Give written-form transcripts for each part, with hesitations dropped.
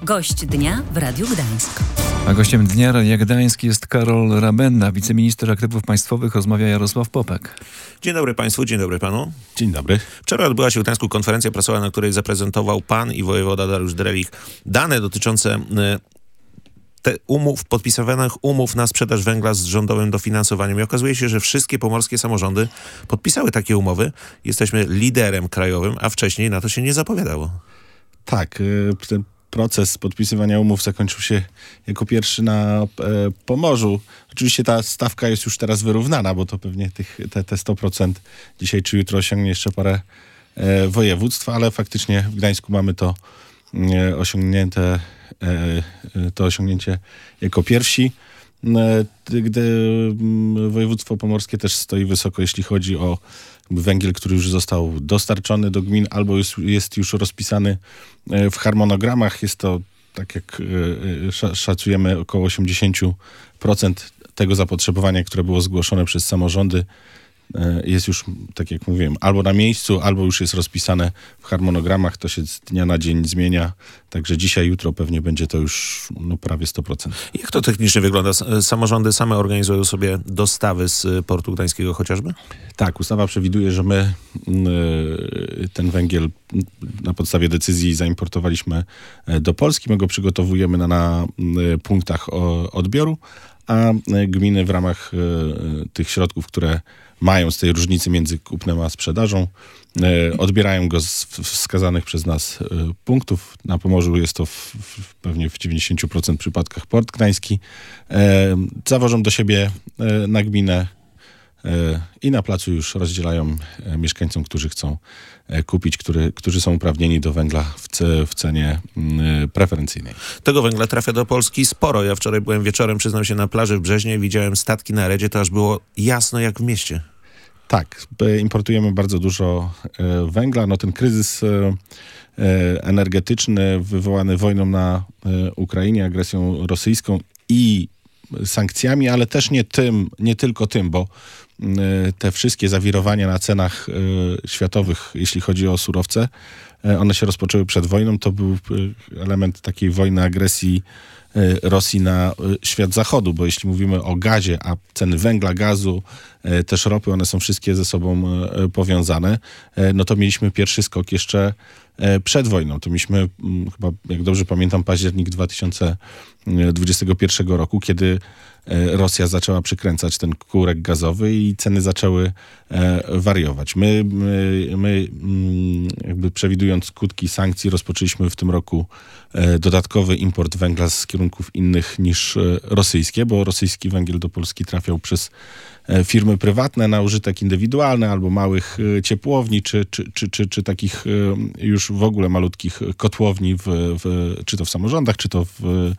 Gość dnia w Radiu Gdańsk. A gościem dnia Radia Gdańsk jest Karol Rabenda, wiceminister aktywów państwowych. Rozmawia Jarosław Popek. Dzień dobry państwu, dzień dobry panu. Dzień dobry. Wczoraj odbyła się w Gdańsku konferencja prasowa, na której zaprezentował pan i wojewoda Dariusz Drelich dane dotyczące podpisywanych umów na sprzedaż węgla z rządowym dofinansowaniem. I okazuje się, że wszystkie pomorskie samorządy podpisały takie umowy. Jesteśmy liderem krajowym, a wcześniej na to się nie zapowiadało. Tak, ten proces podpisywania umów zakończył się jako pierwszy na Pomorzu. Oczywiście ta stawka jest już teraz wyrównana, bo to pewnie te 100% dzisiaj czy jutro osiągnie jeszcze parę województw, ale faktycznie w Gdańsku mamy to osiągnięcie jako pierwsi. Gdy województwo pomorskie też stoi wysoko, jeśli chodzi o węgiel, który już został dostarczony do gmin albo jest już rozpisany w harmonogramach. Jest to, tak jak szacujemy, około 80% tego zapotrzebowania, które było zgłoszone przez samorządy, jest już, tak jak mówiłem, albo na miejscu, albo już jest rozpisane w harmonogramach. To się z dnia na dzień zmienia. Także dzisiaj, jutro pewnie będzie to już prawie 100%. Jak to technicznie wygląda? Samorządy same organizują sobie dostawy z portu gdańskiego chociażby? Tak, ustawa przewiduje, że my ten węgiel na podstawie decyzji zaimportowaliśmy do Polski. My go przygotowujemy na punktach odbioru, a gminy w ramach tych środków, które mają z tej różnicy między kupnem a sprzedażą, odbierają go z wskazanych przez nas punktów. Na Pomorzu jest to pewnie w 90% przypadkach Port Gdański. Zawożą do siebie na gminę i na placu już rozdzielają mieszkańcom, którzy chcą kupić, którzy są uprawnieni do węgla w cenie preferencyjnej. Tego węgla trafia do Polski sporo. Ja wczoraj byłem wieczorem, przyznam się, na plaży w Brzeźnie, widziałem statki na redzie, to aż było jasno jak w mieście. Tak, importujemy bardzo dużo węgla. Ten kryzys energetyczny wywołany wojną na Ukrainie, agresją rosyjską i sankcjami, ale też nie tylko tym, bo te wszystkie zawirowania na cenach światowych, jeśli chodzi o surowce, one się rozpoczęły przed wojną. To był element takiej wojny, agresji Rosji na świat zachodu, bo jeśli mówimy o gazie, a ceny węgla, gazu, też ropy, one są wszystkie ze sobą powiązane, to mieliśmy pierwszy skok jeszcze przed wojną. To mieliśmy chyba, jak dobrze pamiętam, październik 2021 roku, kiedy Rosja zaczęła przykręcać ten kurek gazowy i ceny zaczęły wariować. My jakby przewidując skutki sankcji, rozpoczęliśmy w tym roku dodatkowy import węgla z kierunków innych niż rosyjskie, bo rosyjski węgiel do Polski trafiał przez firmy prywatne na użytek indywidualny albo małych ciepłowni, czy takich już w ogóle malutkich kotłowni, czy to w samorządach, czy to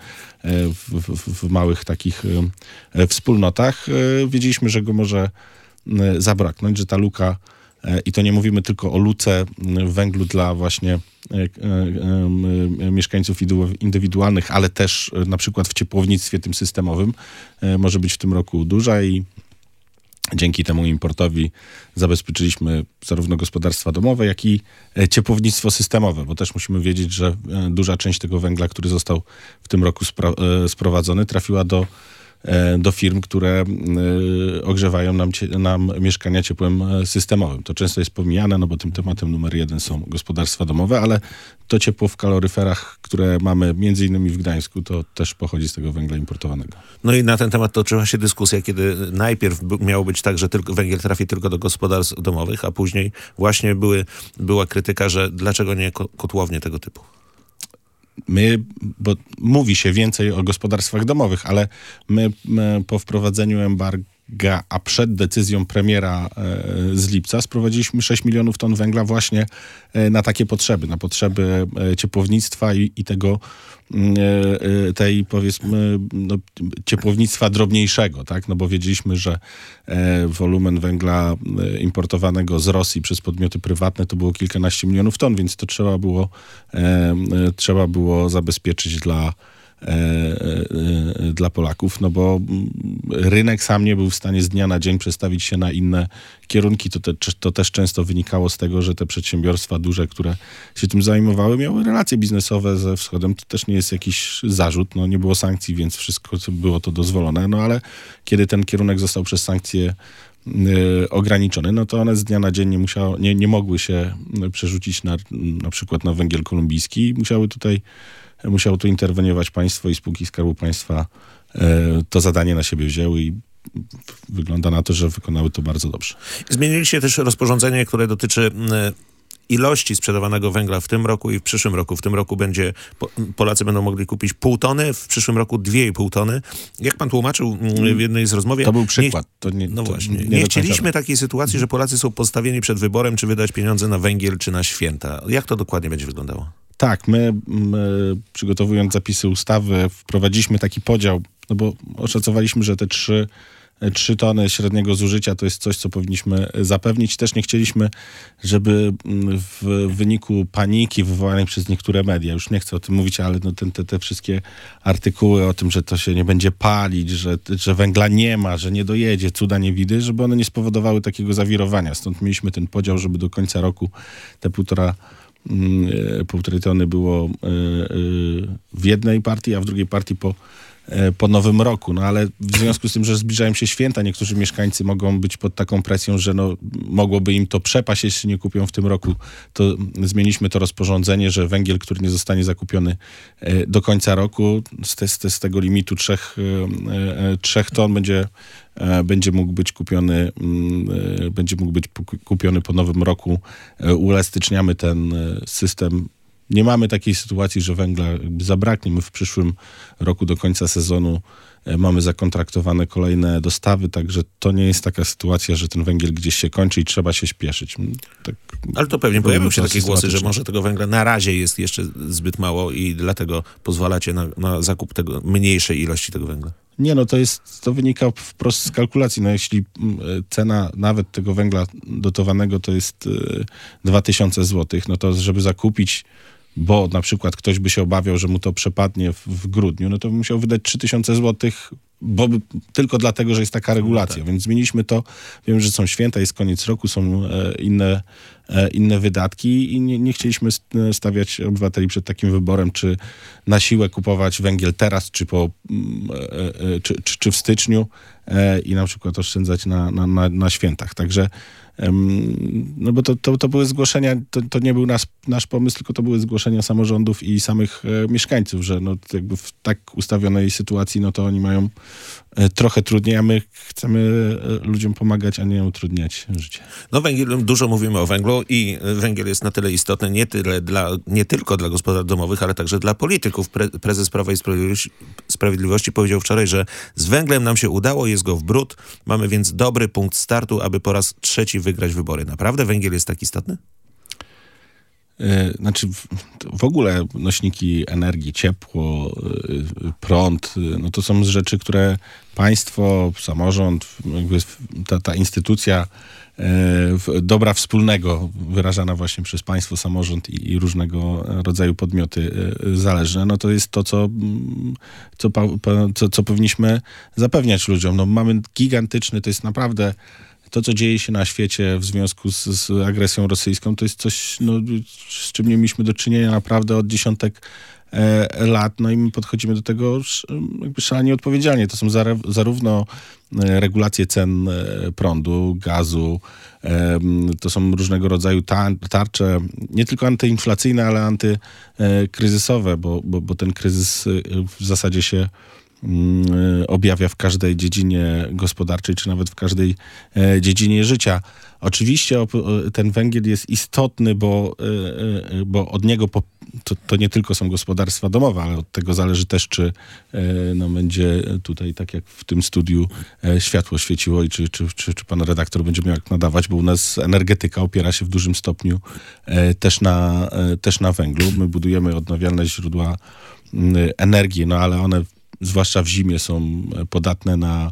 w małych takich wspólnotach. Wiedzieliśmy, że go może zabraknąć, że ta luka, i to nie mówimy tylko o luce w węglu dla właśnie mieszkańców indywidualnych, ale też na przykład w ciepłownictwie tym systemowym, może być w tym roku duża i dzięki temu importowi zabezpieczyliśmy zarówno gospodarstwa domowe, jak i ciepłownictwo systemowe, bo też musimy wiedzieć, że duża część tego węgla, który został w tym roku sprowadzony, trafiła do firm, które ogrzewają nam mieszkania ciepłem systemowym. To często jest pomijane, bo tym tematem numer 1 są gospodarstwa domowe, ale to ciepło w kaloryferach, które mamy między innymi w Gdańsku, to też pochodzi z tego węgla importowanego. I na ten temat toczyła się dyskusja, kiedy najpierw miało być tak, że węgiel trafi tylko do gospodarstw domowych, a później właśnie była krytyka, że dlaczego nie kotłownie tego typu? Bo mówi się więcej o gospodarstwach domowych, ale my po wprowadzeniu embarga, a przed decyzją premiera z lipca sprowadziliśmy 6 milionów ton węgla właśnie na takie potrzeby, na potrzeby ciepłownictwa i tej powiedzmy ciepłownictwa drobniejszego, tak? Bo wiedzieliśmy, że wolumen węgla importowanego z Rosji przez podmioty prywatne to było kilkanaście milionów ton, więc to trzeba było zabezpieczyć dla Polaków, no bo rynek sam nie był w stanie z dnia na dzień przestawić się na inne kierunki. To też często wynikało z tego, że te przedsiębiorstwa duże, które się tym zajmowały, miały relacje biznesowe ze Wschodem. To też nie jest jakiś zarzut, no nie było sankcji, więc wszystko było to dozwolone, no ale kiedy ten kierunek został przez sankcje ograniczone, no to one z dnia na dzień nie mogły się przerzucić na przykład na węgiel kolumbijski. Musiało tu interweniować państwo i spółki Skarbu Państwa to zadanie na siebie wzięły i wygląda na to, że wykonały to bardzo dobrze. Zmieniliście też rozporządzenie, które dotyczy ilości sprzedawanego węgla w tym roku i w przyszłym roku. W tym roku Polacy będą mogli kupić 0,5 tony, w przyszłym roku 2,5 tony. Jak pan tłumaczył w jednej z rozmów... To był przykład. Nie chcieliśmy takiej sytuacji, że Polacy są postawieni przed wyborem, czy wydać pieniądze na węgiel, czy na święta. Jak to dokładnie będzie wyglądało? Tak, my przygotowując zapisy ustawy wprowadziliśmy taki podział, no bo oszacowaliśmy, że te 3 tony średniego zużycia to jest coś, co powinniśmy zapewnić. Też nie chcieliśmy, żeby w wyniku paniki wywołanej przez niektóre media, już nie chcę o tym mówić, ale no te wszystkie artykuły o tym, że to się nie będzie palić, że węgla nie ma, że nie dojedzie, cuda nie widy, żeby one nie spowodowały takiego zawirowania. Stąd mieliśmy ten podział, żeby do końca roku te 1,5 tony było w jednej partii, a w drugiej partii po nowym roku. No ale w związku z tym, że zbliżają się święta, niektórzy mieszkańcy mogą być pod taką presją, że no, mogłoby im to przepaść, jeśli nie kupią w tym roku. To zmieniliśmy to rozporządzenie, że węgiel, który nie zostanie zakupiony do końca roku, z tego limitu 3 ton będzie mógł być kupiony po nowym roku. Uelastyczniamy ten system. Nie mamy takiej sytuacji, że węgla zabraknie. My w przyszłym roku do końca sezonu mamy zakontraktowane kolejne dostawy, także to nie jest taka sytuacja, że ten węgiel gdzieś się kończy i trzeba się śpieszyć. Tak, ale to pewnie pojawią się takie głosy, że może tego węgla na razie jest jeszcze zbyt mało i dlatego pozwalacie na zakup tego mniejszej ilości tego węgla. Nie, no to wynika wprost z kalkulacji. No jeśli cena nawet tego węgla dotowanego to jest 2000 zł, no to żeby zakupić, bo na przykład ktoś by się obawiał, że mu to przepadnie w grudniu, no to by musiał wydać 3000 zł, tylko dlatego, że jest taka regulacja. Tak. Więc zmieniliśmy to. Wiem, że są święta, jest koniec roku, są inne wydatki i nie chcieliśmy stawiać obywateli przed takim wyborem, czy na siłę kupować węgiel teraz, czy w styczniu i na przykład oszczędzać na świętach. Także no bo to były zgłoszenia, to nie był nasz pomysł, tylko to były zgłoszenia samorządów i samych mieszkańców, że no jakby w tak ustawionej sytuacji, no to oni mają trochę trudniej, a my chcemy ludziom pomagać, a nie utrudniać życie. No dużo mówimy o węglu i węgiel jest na tyle istotny nie tylko dla gospodarstw domowych, ale także dla polityków. Prezes Prawa i Sprawiedliwości powiedział wczoraj, że z węglem nam się udało, jest go w bród, mamy więc dobry punkt startu, aby po raz 3 wygrać wybory. Naprawdę węgiel jest tak istotny? Znaczy w ogóle nośniki energii, ciepło, prąd, no to są rzeczy, które państwo, samorząd, jakby ta instytucja dobra wspólnego wyrażana właśnie przez państwo, samorząd i różnego rodzaju podmioty zależne, no to jest to, co powinniśmy zapewniać ludziom. No mamy gigantyczny, to jest naprawdę to, co dzieje się na świecie w związku z agresją rosyjską, to jest coś, no, z czym nie mieliśmy do czynienia naprawdę od dziesiątek lat, no i my podchodzimy do tego jakby szalenie odpowiedzialnie. To są zarówno regulacje cen prądu, gazu, to są różnego rodzaju tarcze, nie tylko antyinflacyjne, ale antykryzysowe, bo ten kryzys w zasadzie się objawia w każdej dziedzinie gospodarczej, czy nawet w każdej dziedzinie życia. Oczywiście ten węgiel jest istotny, bo od niego to nie tylko są gospodarstwa domowe, ale od tego zależy też, czy no, będzie tutaj, tak jak w tym studiu, światło świeciło i czy pan redaktor będzie miał jak nadawać, bo u nas energetyka opiera się w dużym stopniu też na węglu. My budujemy odnawialne źródła energii, no ale one zwłaszcza w zimie są podatne na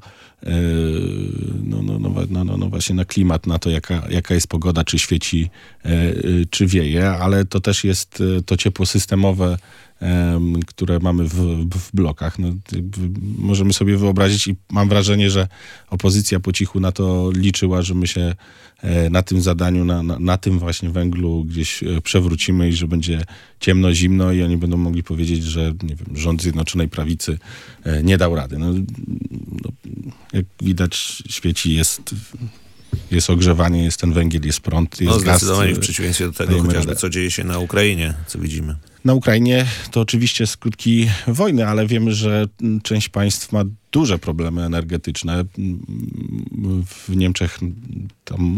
właśnie na klimat, na to jaka jest pogoda, czy świeci, czy wieje, ale to też jest to ciepło systemowe, które mamy w blokach. No, możemy sobie wyobrazić i mam wrażenie, że opozycja po cichu na to liczyła, że my się na tym zadaniu, na tym właśnie węglu gdzieś przewrócimy i że będzie ciemno, zimno i oni będą mogli powiedzieć, że nie wiem, rząd Zjednoczonej Prawicy nie dał rady. No, jak widać, świeci, jest ogrzewanie, jest ten węgiel, jest prąd, jest gaz. Zdecydowanie w przeciwieństwie do tego chociażby, co dzieje się na Ukrainie, co widzimy. Na Ukrainie to oczywiście skutki wojny, ale wiemy, że część państw ma duże problemy energetyczne. W Niemczech tam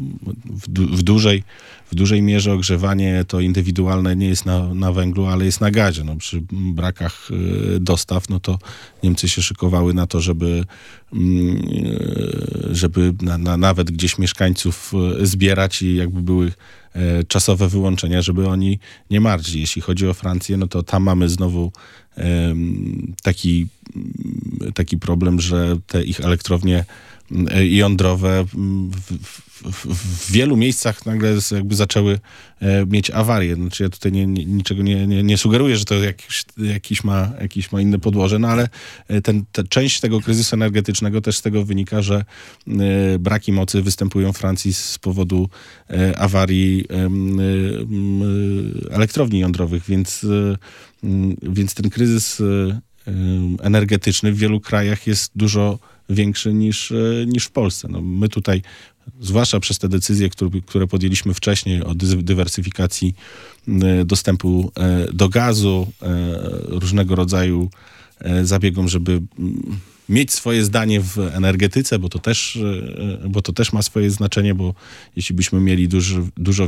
w dużej mierze ogrzewanie to indywidualne nie jest na węglu, ale jest na gazie. No, przy brakach dostaw, no to Niemcy się szykowały na to, żeby nawet gdzieś mieszkańców zbierać i jakby były czasowe wyłączenia, żeby oni nie martwili. Jeśli chodzi o Francję, no to tam mamy znowu taki problem, że te ich elektrownie jądrowe w wielu miejscach nagle jakby zaczęły mieć awarie. Znaczy ja tutaj niczego nie sugeruję, że to jakiś ma inne podłoże, no ale część tego kryzysu energetycznego też z tego wynika, że braki mocy występują w Francji z powodu awarii elektrowni jądrowych, więc ten kryzys energetyczny w wielu krajach jest dużo większy niż w Polsce. No, my tutaj, zwłaszcza przez te decyzje, które podjęliśmy wcześniej o dywersyfikacji dostępu do gazu, różnego rodzaju zabiegom, żeby mieć swoje zdanie w energetyce, bo to też ma swoje znaczenie, bo jeśli byśmy mieli dużo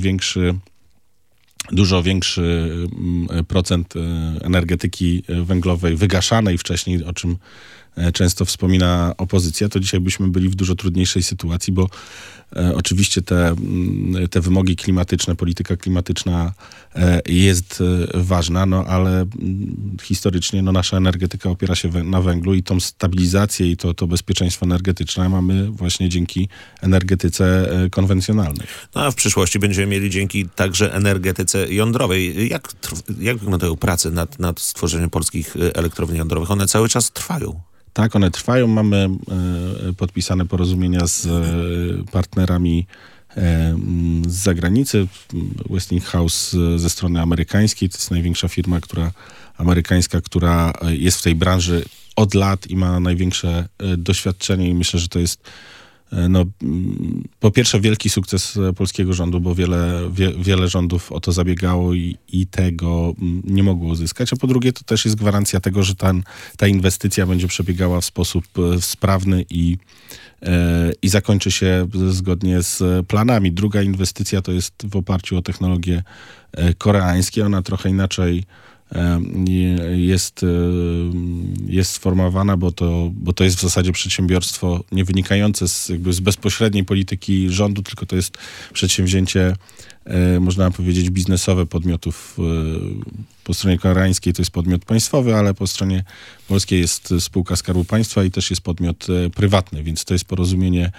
większy procent energetyki węglowej wygaszanej wcześniej, o czym często wspomina opozycja, to dzisiaj byśmy byli w dużo trudniejszej sytuacji, bo oczywiście te wymogi klimatyczne, polityka klimatyczna jest ważna, no ale historycznie nasza energetyka opiera się na węglu i tą stabilizację i to bezpieczeństwo energetyczne mamy właśnie dzięki energetyce konwencjonalnej. No a w przyszłości będziemy mieli dzięki także energetyce jądrowej. Jak wyglądają prace nad stworzeniem polskich elektrowni jądrowych? One cały czas trwają. Tak, one trwają. Mamy podpisane porozumienia z partnerami z zagranicy. Westinghouse ze strony amerykańskiej. To jest największa firma amerykańska, która jest w tej branży od lat i ma największe doświadczenie i myślę, że to jest po pierwsze wielki sukces polskiego rządu, bo wiele rządów o to zabiegało i tego nie mogło uzyskać, a po drugie to też jest gwarancja tego, że ta inwestycja będzie przebiegała w sposób sprawny i zakończy się zgodnie z planami. Druga inwestycja to jest w oparciu o technologie koreańskie. Ona trochę inaczej jest sformowana, bo to jest w zasadzie przedsiębiorstwo nie wynikające z bezpośredniej polityki rządu, tylko to jest przedsięwzięcie, można powiedzieć, biznesowe podmiotów. Po stronie koreańskiej to jest podmiot państwowy, ale po stronie polskiej jest spółka Skarbu Państwa i też jest podmiot prywatny, więc to jest porozumienie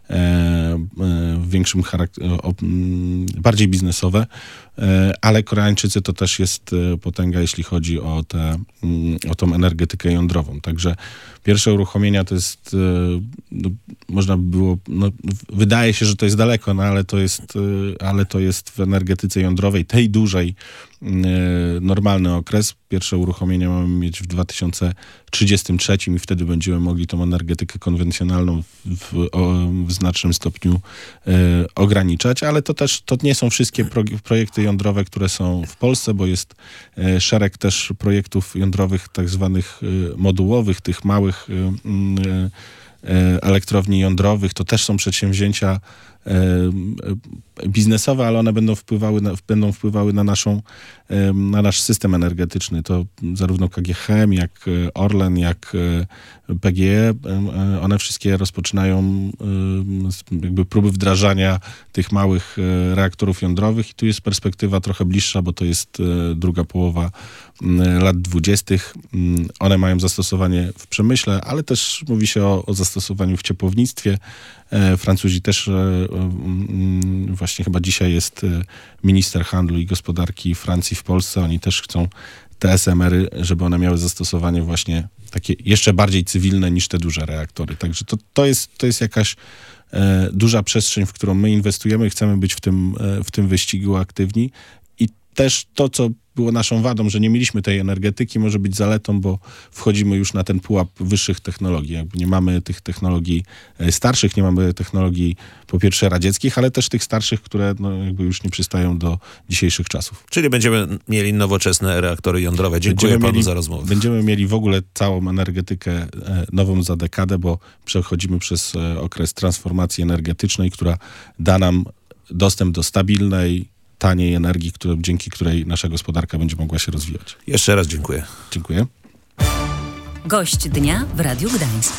w większym bardziej biznesowe, ale Koreańczycy to też jest potęga, jeśli chodzi o tą energetykę jądrową. Także pierwsze uruchomienia to jest, można by było, wydaje się, że to jest daleko, ale to jest w energetyce jądrowej, tej dużej, normalny okres. Pierwsze uruchomienia mamy mieć w 2033 i wtedy będziemy mogli tą energetykę konwencjonalną w znacznym stopniu ograniczać, ale to nie są wszystkie projekty jądrowe, które są w Polsce, bo jest szereg też projektów jądrowych tak zwanych modułowych, tych małych elektrowni jądrowych. To też są przedsięwzięcia biznesowe, ale one będą wpływały na nasz system energetyczny. To zarówno KGHM, jak Orlen, jak PGE, one wszystkie rozpoczynają jakby próby wdrażania tych małych reaktorów jądrowych i tu jest perspektywa trochę bliższa, bo to jest druga połowa lat 20. One mają zastosowanie w przemyśle, ale też mówi się o zastosowaniu w ciepłownictwie. Francuzi też właśnie chyba dzisiaj jest minister handlu i gospodarki Francji w Polsce. Oni też chcą te SMR-y, żeby one miały zastosowanie właśnie takie jeszcze bardziej cywilne niż te duże reaktory. Także to jest jakaś duża przestrzeń, w którą my inwestujemy, chcemy być w tym wyścigu aktywni. I też to, co było naszą wadą, że nie mieliśmy tej energetyki, może być zaletą, bo wchodzimy już na ten pułap wyższych technologii. Jakby nie mamy tych technologii starszych, nie mamy technologii po pierwsze radzieckich, ale też tych starszych, które jakby już nie przystają do dzisiejszych czasów. Czyli będziemy mieli nowoczesne reaktory jądrowe. Dziękuję panu za rozmowę. Będziemy mieli w ogóle całą energetykę nową za dekadę, bo przechodzimy przez okres transformacji energetycznej, która da nam dostęp do stabilnej, taniej energii, dzięki której nasza gospodarka będzie mogła się rozwijać. Jeszcze raz dziękuję. Dziękuję. Gość dnia w Radiu Gdańsk.